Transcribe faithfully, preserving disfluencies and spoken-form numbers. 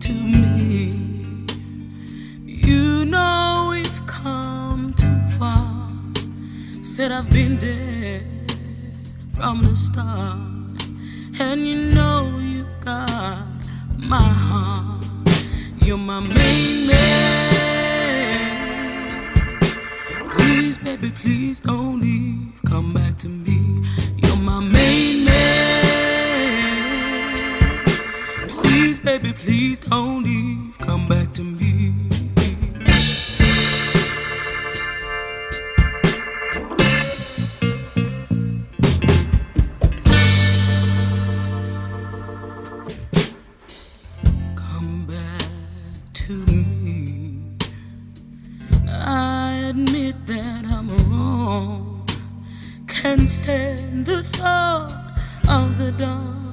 to me. You know we've come too far. Said I've been there from the start, and you know you got my heart. You're my main man. Please, baby, please don't leave. Come back to me. You're my main man. Please, baby, please don't leave. Come back to me. Come back to me. I admit that I'm wrong. Can't stand the thought of the dark.